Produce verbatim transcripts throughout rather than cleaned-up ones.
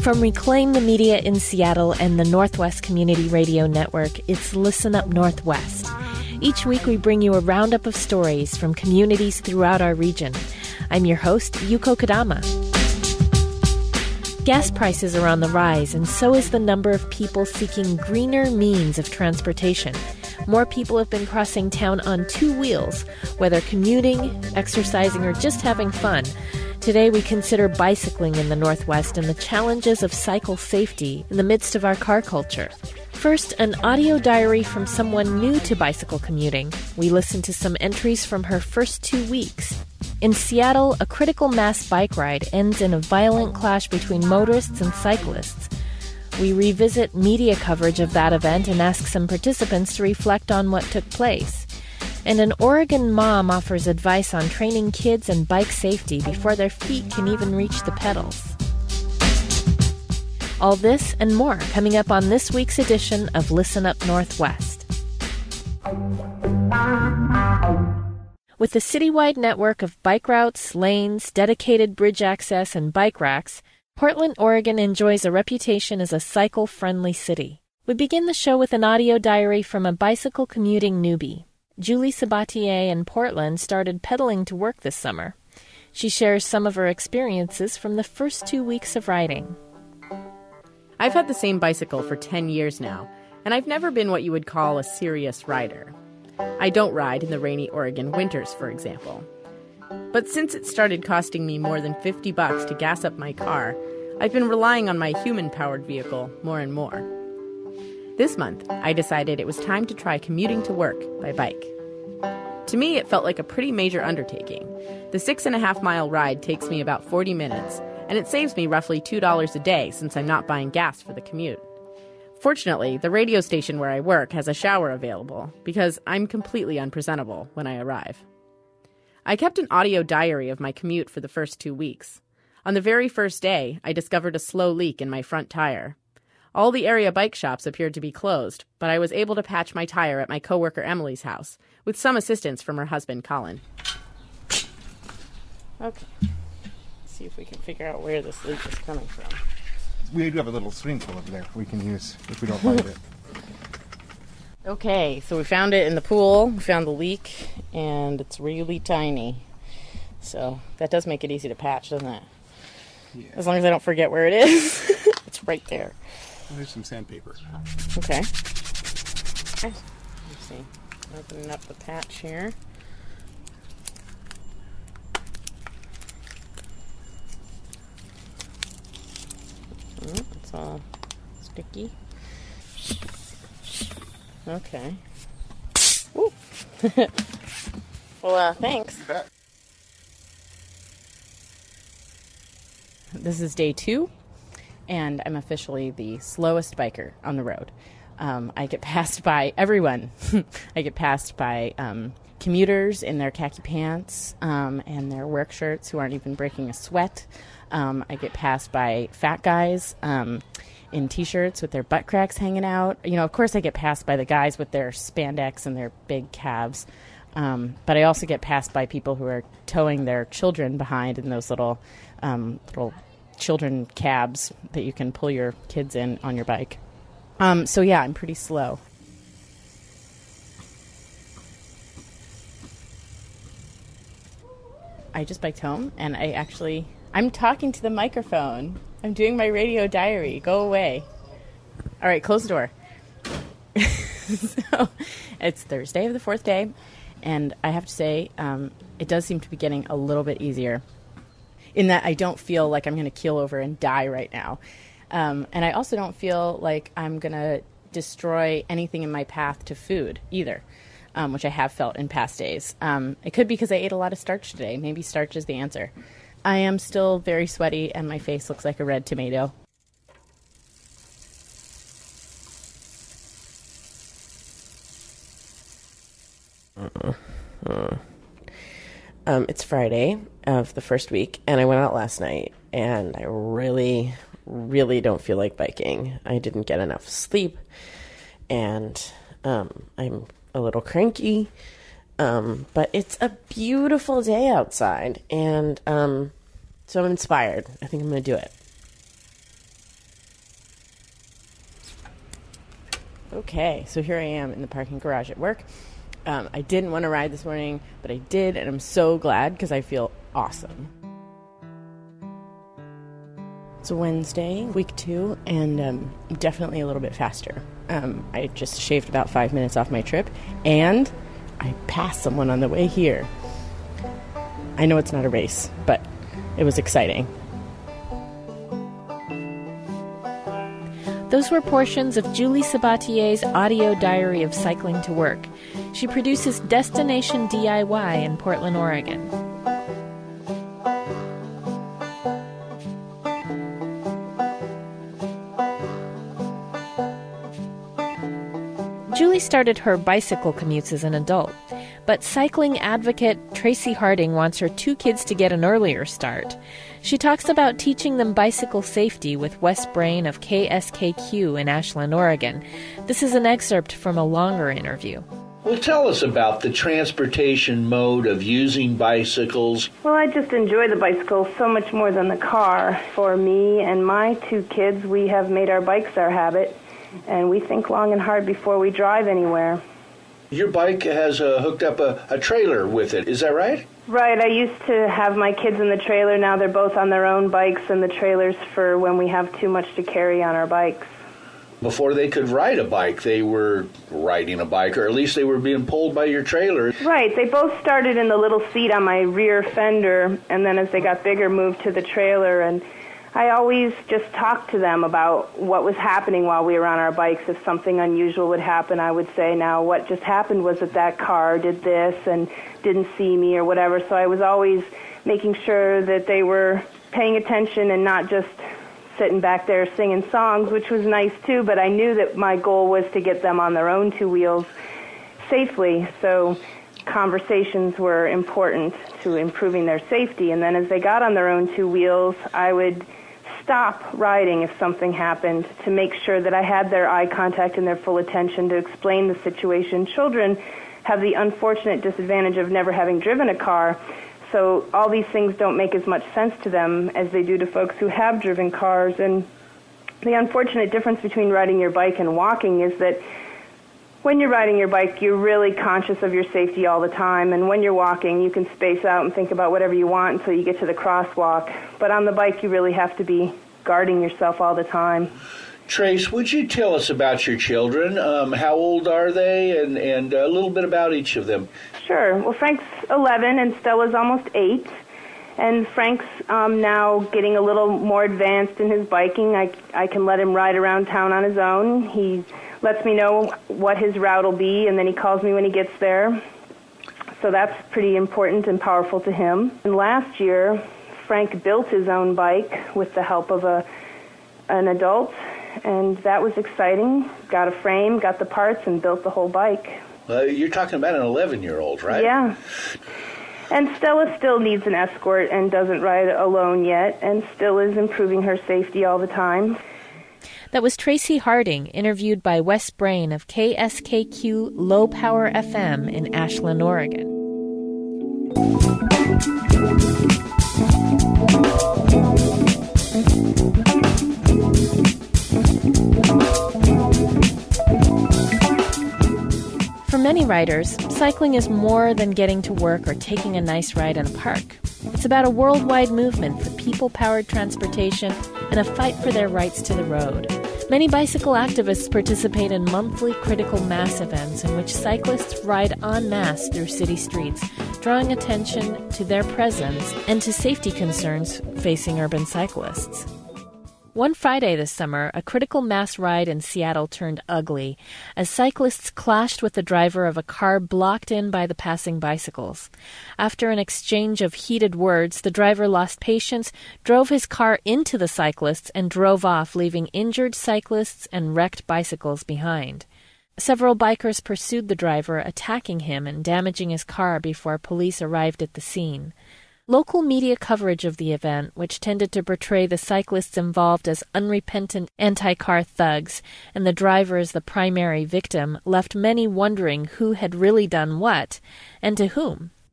From Reclaim the Media in Seattle and the Northwest Community Radio Network, it's Listen Up Northwest. Each week we bring you a roundup of stories from communities throughout our region. I'm your host, Yuko Kodama. Gas prices are on the rise, and so is the number of people seeking greener means of transportation. More people have been crossing town on two wheels, whether commuting, exercising, or just having fun. Today we consider bicycling in the Northwest and the challenges of cycle safety in the midst of our car culture. First, an audio diary from someone new to bicycle commuting. We listen to some entries from her first two weeks. In Seattle, a critical mass bike ride ends in a violent clash between motorists and cyclists. We revisit media coverage of that event and ask some participants to reflect on what took place. And an Oregon mom offers advice on training kids and bike safety before their feet can even reach the pedals. All this and more coming up on this week's edition of Listen Up Northwest. With a citywide network of bike routes, lanes, dedicated bridge access, and bike racks, Portland, Oregon enjoys a reputation as a cycle-friendly city. We begin the show with an audio diary from a bicycle commuting newbie. Julie Sabatier in Portland started pedaling to work this summer. She shares some of her experiences from the first two weeks of riding. I've had the same bicycle for ten years now, and I've never been what you would call a serious rider. I don't ride in the rainy Oregon winters, for example. But since it started costing me more than fifty bucks to gas up my car, I've been relying on my human-powered vehicle more and more. This month, I decided it was time to try commuting to work by bike. To me, it felt like a pretty major undertaking. The six and a half mile ride takes me about forty minutes, and it saves me roughly two dollars a day since I'm not buying gas for the commute. Fortunately, the radio station where I work has a shower available because I'm completely unpresentable when I arrive. I kept an audio diary of my commute for the first two weeks. On the very first day, I discovered a slow leak in my front tire. All the area bike shops appeared to be closed, but I was able to patch my tire at my coworker Emily's house, with some assistance from her husband Colin. Okay. Let's see if we can figure out where this leak is coming from. We do have a little swimming pool over there we can use if we don't find it. Okay, so we found it in the pool, we found the leak, and it's really tiny. So that does make it easy to patch, doesn't it? Yeah. As long as I don't forget where it is. It's right there. Well, there's some sandpaper. Okay. Let's see. Opening up the patch here. Oh, it's all sticky. Okay. Woo. Well, uh, thanks. You bet. This is day two, and I'm officially the slowest biker on the road. Um, I get passed by everyone. I get passed by um, commuters in their khaki pants um, and their work shirts who aren't even breaking a sweat. Um, I get passed by fat guys um, in T-shirts with their butt cracks hanging out. You know, of course I get passed by the guys with their spandex and their big calves. Um, but I also get passed by people who are towing their children behind in those little um, little children cabs that you can pull your kids in on your bike. Um, so yeah, I'm pretty slow. I just biked home, and I actually, I'm talking to the microphone. I'm doing my radio diary. Go away. All right, close the door. So it's Thursday of the fourth day, and I have to say, um, it does seem to be getting a little bit easier in that I don't feel like I'm going to keel over and die right now. Um, and I also don't feel like I'm going to destroy anything in my path to food either, um, which I have felt in past days. Um, it could be because I ate a lot of starch today. Maybe starch is the answer. I am still very sweaty, and my face looks like a red tomato. Uh, uh. Um, it's Friday of the first week, and I went out last night, and I really, really don't feel like biking. I didn't get enough sleep, and um, I'm a little cranky, um, but it's a beautiful day outside, and um, so I'm inspired. I think I'm going to do it. Okay, so here I am in the parking garage at work. Um, I didn't want to ride this morning, but I did, and I'm so glad because I feel awesome. It's Wednesday, week two, and um, definitely a little bit faster. Um, I just shaved about five minutes off my trip, and I passed someone on the way here. I know it's not a race, but it was exciting. Those were portions of Julie Sabatier's audio diary of cycling to work. She produces Destination D I Y in Portland, Oregon. Julie started her bicycle commutes as an adult, but cycling advocate Tracy Harding wants her two kids to get an earlier start. She talks about teaching them bicycle safety with Wes Brain of K S K Q in Ashland, Oregon. This is an excerpt from a longer interview. Well, tell us about the transportation mode of using bicycles. Well, I just enjoy the bicycle so much more than the car. For me and my two kids, we have made our bikes our habit, and we think long and hard before we drive anywhere. Your bike has uh, hooked up a, a trailer with it, is that right? Right, I used to have my kids in the trailer. Now they're both on their own bikes, and the trailer's for when we have too much to carry on our bikes. Before they could ride a bike, they were riding a bike, or at least they were being pulled by your trailer. Right, they both started in the little seat on my rear fender, and then as they got bigger, moved to the trailer, and I always just talked to them about what was happening while we were on our bikes. If something unusual would happen, I would say, now what just happened was that that car did this and didn't see me or whatever. So I was always making sure that they were paying attention and not just sitting back there singing songs, which was nice too, but I knew that my goal was to get them on their own two wheels safely. So conversations were important to improving their safety. And then as they got on their own two wheels, I would stop riding if something happened to make sure that I had their eye contact and their full attention to explain the situation. Children have the unfortunate disadvantage of never having driven a car, so all these things don't make as much sense to them as they do to folks who have driven cars. And the unfortunate difference between riding your bike and walking is that when you're riding your bike, you're really conscious of your safety all the time, and when you're walking, you can space out and think about whatever you want until you get to the crosswalk. But on the bike, you really have to be guarding yourself all the time. Trace, would you tell us about your children? Um, how old are they, and, and a little bit about each of them? Sure. Well, Frank's eleven, and Stella's almost eight. And Frank's um, now getting a little more advanced in his biking. I, I can let him ride around town on his own. He lets me know what his route will be, and then he calls me when he gets there. So that's pretty important and powerful to him. And last year, Frank built his own bike with the help of a an adult, and that was exciting. Got a frame, got the parts, and built the whole bike. Uh, you're talking about an eleven-year-old, right? Yeah. And Stella still needs an escort and doesn't ride alone yet, and still is improving her safety all the time. That was Tracy Harding, interviewed by Wes Brain of K S K Q Low Power F M in Ashland, Oregon. For many riders, cycling is more than getting to work or taking a nice ride in a park. It's about a worldwide movement for people-powered transportation and a fight for their rights to the road. Many bicycle activists participate in monthly critical mass events in which cyclists ride en masse through city streets, drawing attention to their presence and to safety concerns facing urban cyclists. One Friday this summer, a critical mass ride in Seattle turned ugly as cyclists clashed with the driver of a car blocked in by the passing bicycles. After an exchange of heated words, the driver lost patience, drove his car into the cyclists, and drove off, leaving injured cyclists and wrecked bicycles behind. Several bikers pursued the driver, attacking him and damaging his car before police arrived at the scene. Local media coverage of the event, which tended to portray the cyclists involved as unrepentant anti-car thugs and the driver as the primary victim, left many wondering who had really done what and to whom.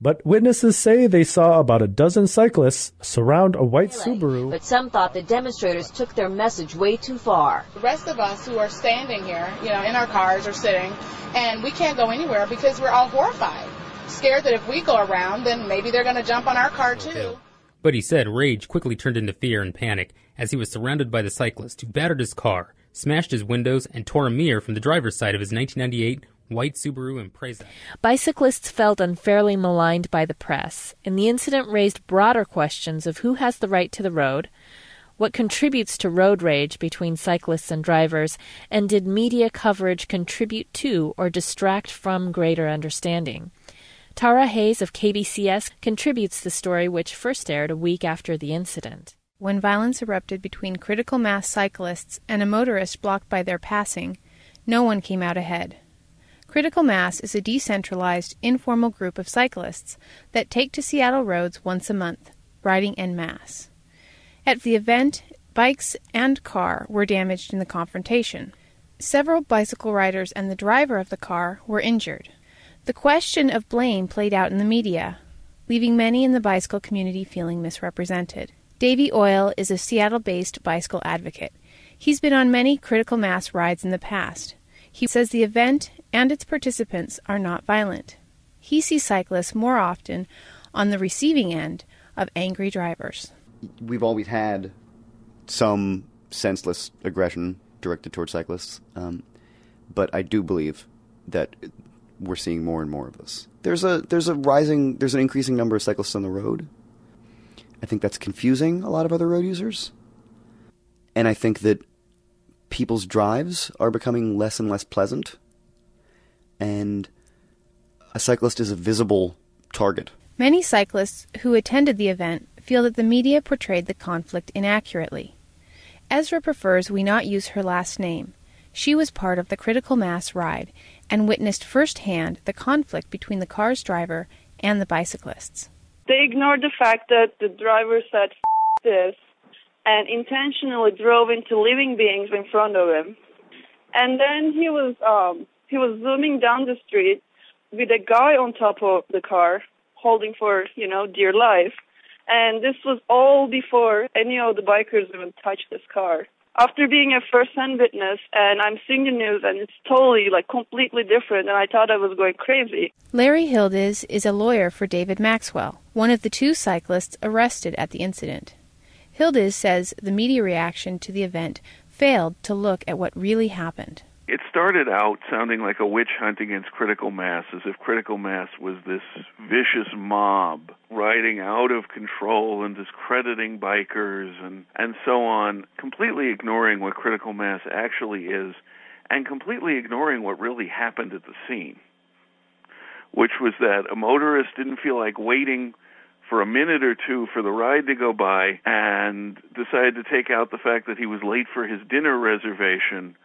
But witnesses say they saw about a dozen cyclists surround a white Subaru. But some thought the demonstrators took their message way too far. The rest of us who are standing here, you know, in our cars or sitting, and we can't go anywhere because we're all horrified, scared that if we go around, then maybe they're going to jump on our car too. But he said rage quickly turned into fear and panic as he was surrounded by the cyclists who battered his car, smashed his windows, and tore a mirror from the driver's side of his nineteen ninety-eight white Subaru Impreza. Bicyclists felt unfairly maligned by the press, and the incident raised broader questions of who has the right to the road, what contributes to road rage between cyclists and drivers, and did media coverage contribute to or distract from greater understanding. Tara Hayes of K B C S contributes the story, which first aired a week after the incident. When violence erupted between critical mass cyclists and a motorist blocked by their passing, no one came out ahead. Critical Mass is a decentralized, informal group of cyclists that take to Seattle roads once a month, riding en masse. At the event, bikes and car were damaged in the confrontation. Several bicycle riders and the driver of the car were injured. The question of blame played out in the media, leaving many in the bicycle community feeling misrepresented. Davey Oil is a Seattle-based bicycle advocate. He's been on many critical mass rides in the past. He says the event and its participants are not violent. He sees cyclists more often on the receiving end of angry drivers. We've always had some senseless aggression directed towards cyclists, um, but I do believe that we're seeing more and more of this. There's a there's a rising there's an increasing number of cyclists on the road. I think that's confusing a lot of other road users, and I think that people's drives are becoming less and less pleasant, and a cyclist is a visible target. Many cyclists who attended the event feel that the media portrayed the conflict inaccurately. Ezra prefers we not use her last name. She was part of the critical mass ride and witnessed firsthand the conflict between the car's driver and the bicyclists. They ignored the fact that the driver said, F this, and intentionally drove into living beings in front of him. And then he was um, he was zooming down the street with a guy on top of the car, holding for, you know, dear life. And this was all before any of the bikers even touched this car. After being a first-hand witness, and I'm seeing the news, and it's totally, like, completely different, and I thought I was going crazy. Larry Hildes is a lawyer for David Maxwell, one of the two cyclists arrested at the incident. Hildes says the media reaction to the event failed to look at what really happened. It started out sounding like a witch hunt against critical mass, as if critical mass was this vicious mob riding out of control and discrediting bikers and, and so on, completely ignoring what critical mass actually is and completely ignoring what really happened at the scene, which was that a motorist didn't feel like waiting for a minute or two for the ride to go by and decided to take out the fact that he was late for his dinner reservation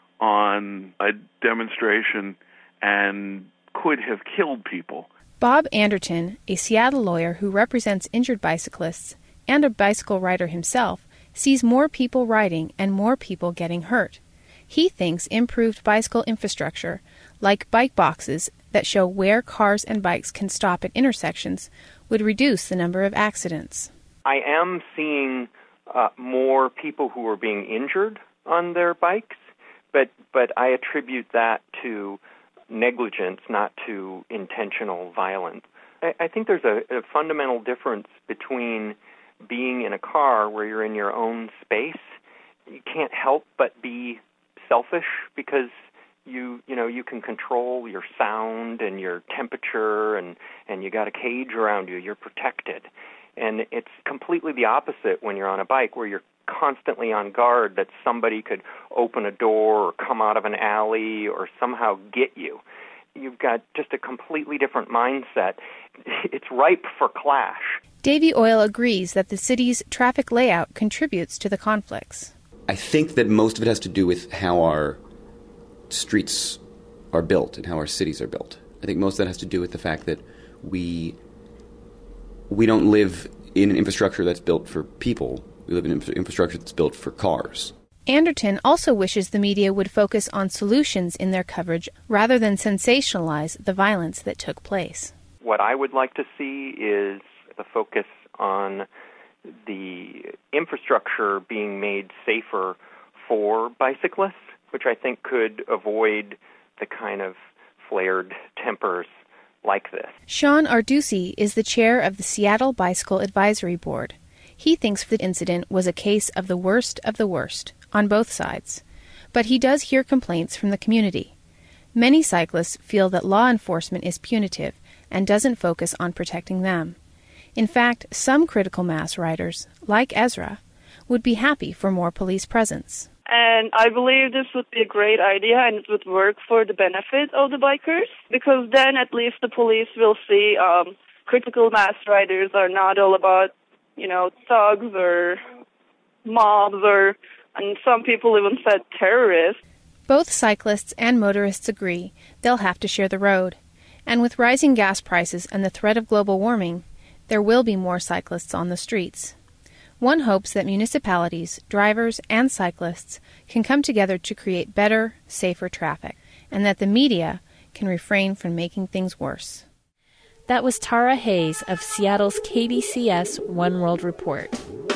on a demonstration and could have killed people. Bob Anderton, a Seattle lawyer who represents injured bicyclists and a bicycle rider himself, sees more people riding and more people getting hurt. He thinks improved bicycle infrastructure, like bike boxes that show where cars and bikes can stop at intersections, would reduce the number of accidents. I am seeing uh, more people who are being injured on their bikes, but but I attribute that to negligence, not to intentional violence. I, I think there's a, a fundamental difference between being in a car where you're in your own space. You can't help but be selfish because you you know you can control your sound and your temperature, and and you got a cage around you. You're protected. And it's completely the opposite when you're on a bike, where you're constantly on guard that somebody could open a door or come out of an alley or somehow get you. You've got just a completely different mindset. It's ripe for clash. Davey Oil agrees that the city's traffic layout contributes to the conflicts. I think that most of it has to do with how our streets are built and how our cities are built. I think most of that has to do with the fact that we we don't live in an infrastructure that's built for people. We live in an infrastructure that's built for cars. Anderton also wishes the media would focus on solutions in their coverage rather than sensationalize the violence that took place. what I would like to see is the focus on the infrastructure being made safer for bicyclists, which I think could avoid the kind of flared tempers like this. Sean Arducci is the chair of the Seattle Bicycle Advisory Board. He thinks the incident was a case of the worst of the worst on both sides, but he does hear complaints from the community. Many cyclists feel that law enforcement is punitive and doesn't focus on protecting them. In fact, some critical mass riders, like Ezra, would be happy for more police presence. And I believe this would be a great idea and it would work for the benefit of the bikers, because then at least the police will see um, critical mass riders are not all about, you know, thugs or mobs or, and some people even said terrorists. Both cyclists and motorists agree they'll have to share the road. And with rising gas prices and the threat of global warming, there will be more cyclists on the streets. One hopes that municipalities, drivers, and cyclists can come together to create better, safer traffic, and that the media can refrain from making things worse. That was Tara Hayes of Seattle's K B C S One World Report.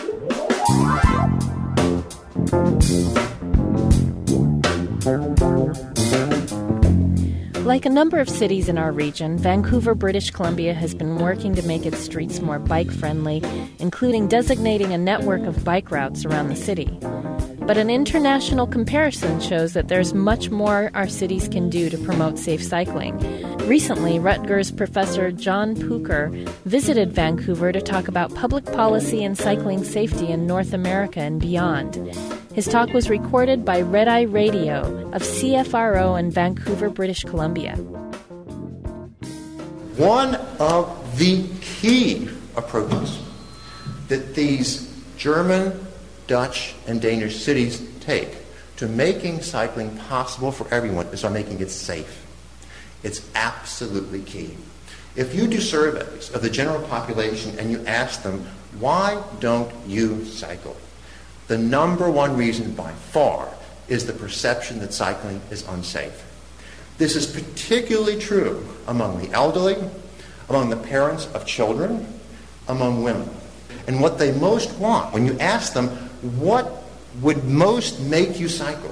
Like a number of cities in our region, Vancouver, British Columbia has been working to make its streets more bike-friendly, including designating a network of bike routes around the city. But an international comparison shows that there's much more our cities can do to promote safe cycling. Recently, Rutgers professor John Pucher visited Vancouver to talk about public policy and cycling safety in North America and beyond. His talk was recorded by Red Eye Radio of C F R O in Vancouver, British Columbia. One of the key approaches that these German, Dutch, and Danish cities take to making cycling possible for everyone is by making it safe. It's absolutely key. If you do surveys of the general population and you ask them, why don't you cycle? The number one reason by far is the perception that cycling is unsafe. This is particularly true among the elderly, among the parents of children, among women. And what they most want, when you ask them, what would most make you cycle?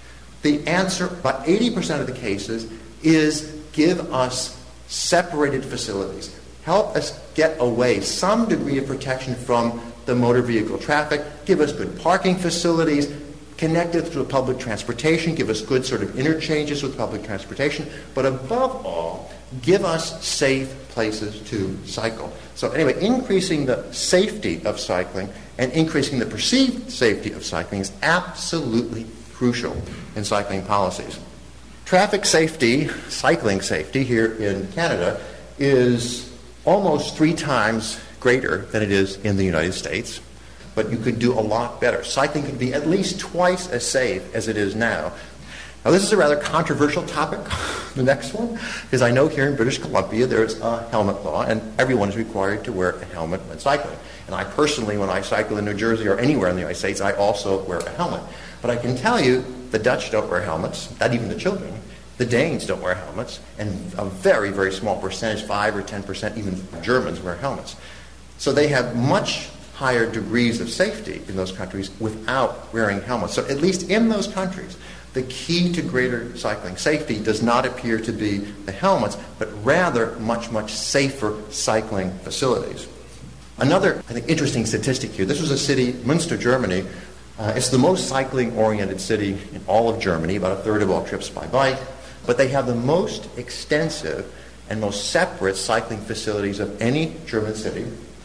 The answer, about eighty percent of the cases, is give us separated facilities. Help us get away, some degree of protection from the motor vehicle traffic, give us good parking facilities, connected through public transportation, give us good sort of interchanges with public transportation, but above all, give us safe places to cycle. So anyway, increasing the safety of cycling and increasing the perceived safety of cycling is absolutely crucial in cycling policies. Traffic safety, cycling safety here in Canada is almost three times greater than it is in the United States, but you could do a lot better. Cycling could be at least twice as safe as it is now. Now, this is a rather controversial topic, the next one, because I know here in British Columbia there's a helmet law, and everyone is required to wear a helmet when cycling. And I personally, when I cycle in New Jersey or anywhere in the United States, I also wear a helmet. But I can tell you, the Dutch don't wear helmets, not even the children. The Danes don't wear helmets, and a very, very small percentage, five or ten percent, even Germans wear helmets. So they have much higher degrees of safety in those countries without wearing helmets. So at least in those countries, the key to greater cycling safety does not appear to be the helmets, but rather much, much safer cycling facilities. Another, I think, interesting statistic here. This was a city, Münster, Germany. Uh, it's the most cycling-oriented city in all of Germany, about a third of all trips by bike. But they have the most extensive and most separate cycling facilities of any German city.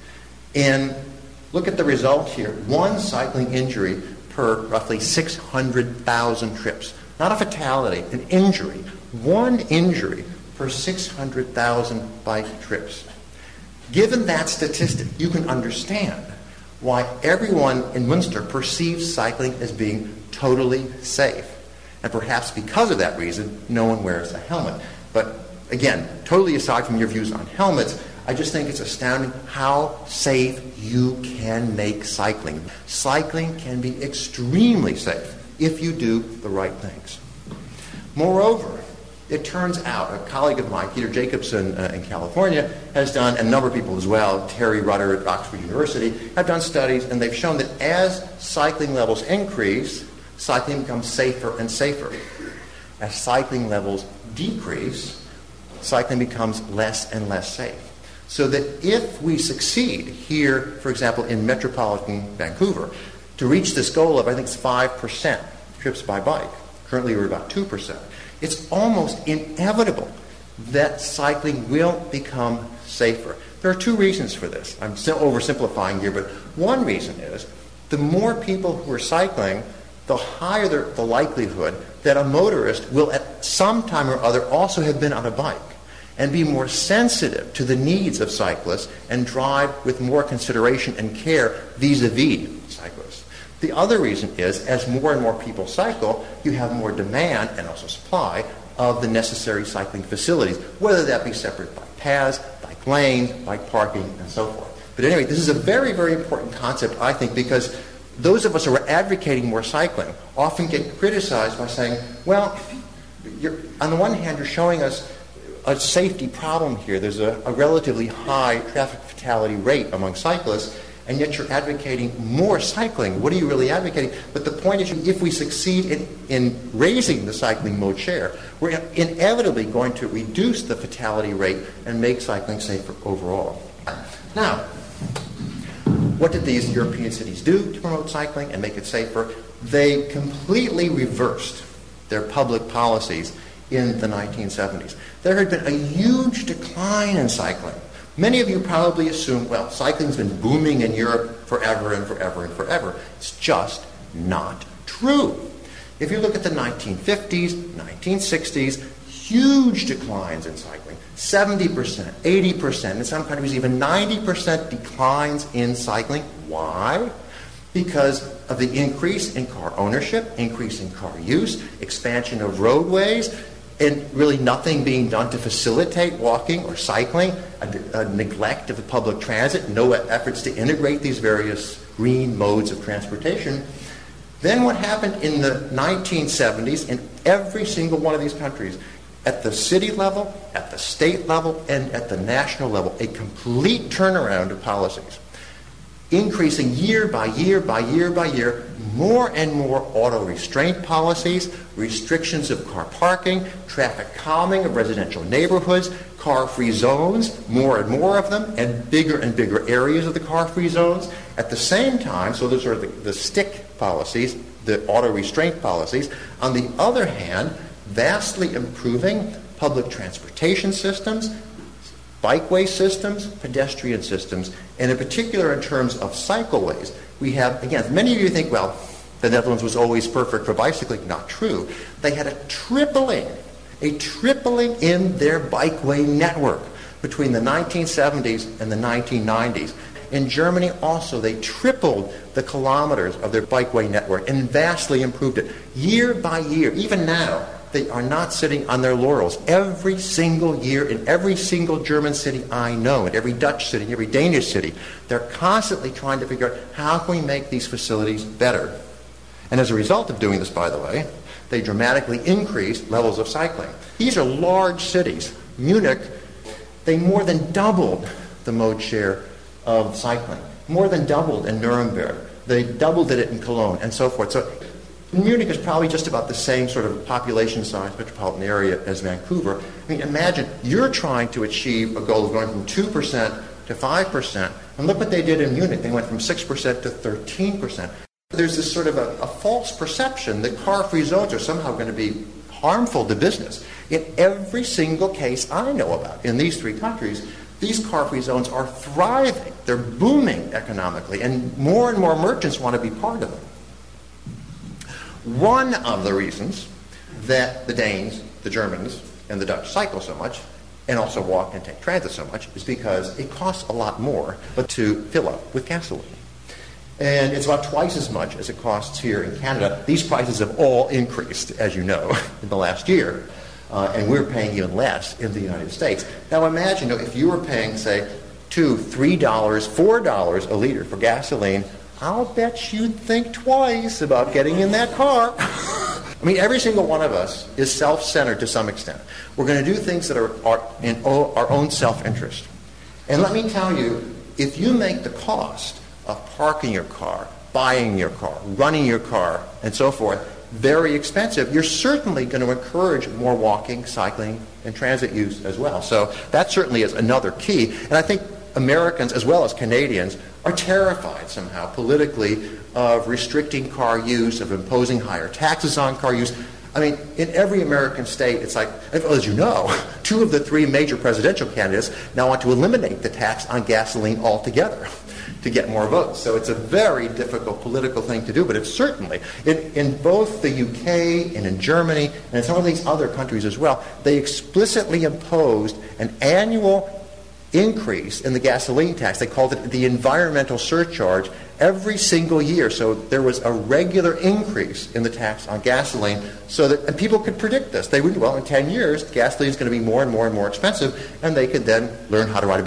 And look at the result here. One cycling injury per roughly six hundred thousand trips. Not a fatality, an injury. One injury per six hundred thousand bike trips. Given that statistic, you can understand why everyone in Münster perceives cycling as being totally safe. And perhaps because of that reason, no one wears a helmet. But again, totally aside from your views on helmets, I just think it's astounding how safe you can make cycling. Cycling can be extremely safe if you do the right things. Moreover, It turns out, a colleague of mine, Peter Jacobson uh, in California, has done, and a number of people as well, Terry Rudder at Oxford University, have done studies, and they've shown that as cycling levels increase, cycling becomes safer and safer. As cycling levels decrease, cycling becomes less and less safe. So that if we succeed here, for example, in metropolitan Vancouver, to reach this goal of, I think it's five percent trips by bike, currently we're about two percent, it's almost inevitable that cycling will become safer. There are two reasons for this. I'm still oversimplifying here, but one reason is the more people who are cycling, the higher the, the likelihood that a motorist will at some time or other also have been on a bike and be more sensitive to the needs of cyclists and drive with more consideration and care vis-a-vis cyclists. The other reason is, as more and more people cycle, you have more demand and also supply of the necessary cycling facilities, whether that be separate bike paths, bike lanes, bike parking, and so forth. But anyway, this is a very, very important concept, I think, because those of us who are advocating more cycling often get criticized by saying, well, you're, on the one hand, you're showing us a safety problem here. There's a, a relatively high traffic fatality rate among cyclists, and yet you're advocating more cycling. What are you really advocating? But the point is, if we succeed in, in raising the cycling mode share, we're inevitably going to reduce the fatality rate and make cycling safer overall. Now, what did these European cities do to promote cycling and make it safer? They completely reversed their public policies in the nineteen seventies. There had been a huge decline in cycling. Many of you probably assume, well, cycling's been booming in Europe forever and forever and forever. It's just not true. If you look at the nineteen fifties, nineteen sixties, huge declines in cycling. seventy percent, eighty percent, in some countries even ninety percent declines in cycling. Why? Because of the increase in car ownership, increase in car use, expansion of roadways, and really nothing being done to facilitate walking or cycling, a, a neglect of the public transit, no efforts to integrate these various green modes of transportation. Then what happened in the nineteen seventies in every single one of these countries, at the city level, at the state level, and at the national level, a complete turnaround of policies, increasing year by year by year by year, more and more auto restraint policies, restrictions of car parking, traffic calming of residential neighborhoods, car-free zones, more and more of them, and bigger and bigger areas of the car-free zones. At the same time, so those are the, the stick policies, the auto restraint policies. On the other hand, vastly improving public transportation systems, bikeway systems, pedestrian systems, and in particular in terms of cycleways, we have, again, many of you think, well, the Netherlands was always perfect for bicycling. Not true. They had a tripling, a tripling in their bikeway network between the nineteen seventies and the nineteen nineties. In Germany also, they tripled the kilometers of their bikeway network and vastly improved it. Year by year, even now, they are not sitting on their laurels. Every single year in every single German city I know, in every Dutch city, every Danish city, they're constantly trying to figure out how can we make these facilities better. And as a result of doing this, by the way, they dramatically increased levels of cycling. These are large cities. Munich, they more than doubled the mode share of cycling. More than doubled in Nuremberg. They doubled it in Cologne, and so forth. So Munich is probably just about the same sort of population size metropolitan area as Vancouver. I mean, imagine you're trying to achieve a goal of going from two percent to five percent, and look what they did in Munich. They went from six percent to thirteen percent. There's this sort of a, a false perception that car-free zones are somehow going to be harmful to business. In every single case I know about in these three countries, these car-free zones are thriving. They're booming economically, and more and more merchants want to be part of them. One of the reasons that the Danes, the Germans, and the Dutch cycle so much, and also walk and take transit so much, is because it costs a lot more but to fill up with gasoline. And it's about twice as much as it costs here in Canada. These prices have all increased, as you know, in the last year. Uh, and we're paying even less in the United States. Now imagine, you know, if you were paying, say, two, three dollars, four dollars a liter for gasoline, I'll bet you'd think twice about getting in that car. I mean, every single one of us is self-centered to some extent. We're going to do things that are, are in o- our own self-interest. And let me tell you, if you make the cost of parking your car, buying your car, running your car, and so forth, very expensive, you're certainly going to encourage more walking, cycling, and transit use as well. So that certainly is another key. And I think Americans, as well as Canadians, are terrified somehow politically of restricting car use, of imposing higher taxes on car use. I mean, in every American state, it's like, as you know, two of the three major presidential candidates now want to eliminate the tax on gasoline altogether to get more votes. So it's a very difficult political thing to do, but it's certainly, in, in both the U K and in Germany and in some of these other countries as well, they explicitly imposed an annual increase in the gasoline tax. They called it the environmental surcharge every single year. So there was a regular increase in the tax on gasoline so that, and people could predict this. They would, well, in ten years, gasoline is going to be more and more and more expensive, and they could then learn how to ride a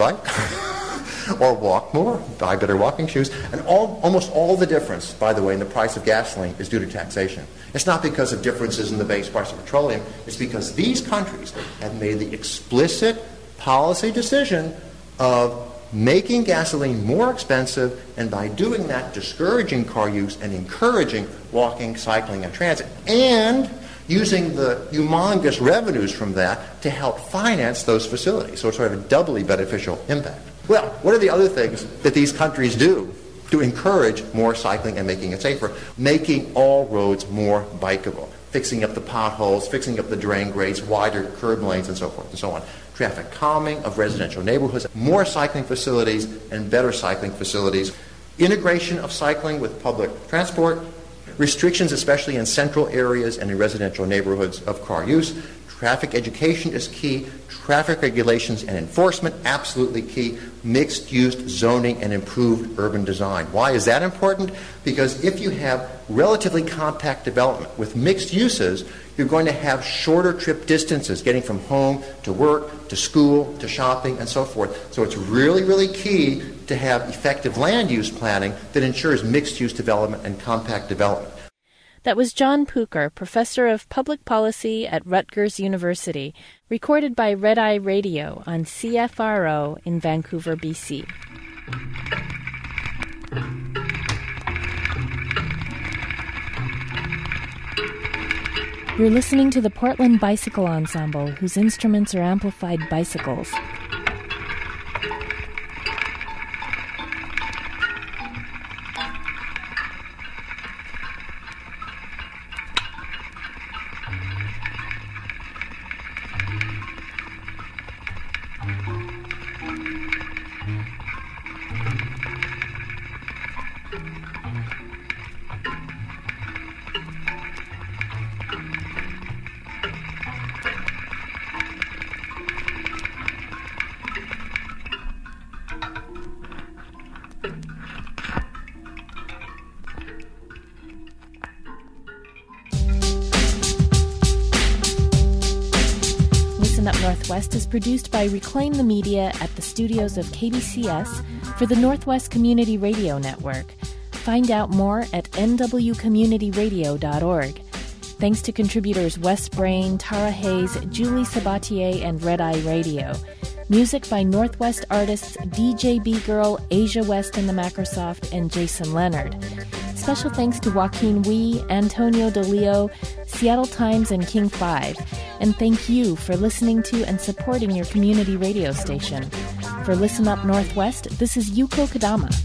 bike or walk more, buy better walking shoes. And all, almost all the difference, by the way, in the price of gasoline is due to taxation. It's not because of differences in the base price of petroleum. It's because these countries have made the explicit policy decision of making gasoline more expensive, and by doing that, discouraging car use and encouraging walking, cycling, and transit, and using the humongous revenues from that to help finance those facilities. So it's sort of a doubly beneficial impact. Well, what are the other things that these countries do to encourage more cycling and making it safer? Making all roads more bikeable, fixing up the potholes, fixing up the drain grates, wider curb lanes, and so forth and so on. Traffic calming of residential neighborhoods, more cycling facilities and better cycling facilities, integration of cycling with public transport, restrictions especially in central areas and in residential neighborhoods of car use. Traffic education is key. Traffic regulations and enforcement, absolutely key. Mixed-use zoning and improved urban design. Why is that important? Because if you have relatively compact development with mixed uses, you're going to have shorter trip distances, getting from home to work, to school, to shopping, and so forth. So it's really, really key to have effective land use planning that ensures mixed-use development and compact development. That was John Pucher, professor of public policy at Rutgers University, recorded by Red Eye Radio on C F R O in Vancouver, B C. You're listening to the Portland Bicycle Ensemble, whose instruments are amplified bicycles. Up Northwest is produced by Reclaim the Media at the studios of K B C S for the Northwest Community Radio Network. Find out more at n w community radio dot org. Thanks to contributors Wes Brain, Tara Hayes, Julie Sabatier, and Red Eye Radio. Music by Northwest artists D J B-Girl, Asia West and the Microsoft, and Jason Leonard. Special thanks to Joaquin Wee, Antonio DeLeo, Seattle Times, and King five. And thank you for listening to and supporting your community radio station. For Listen Up Northwest, this is Yuko Kadama.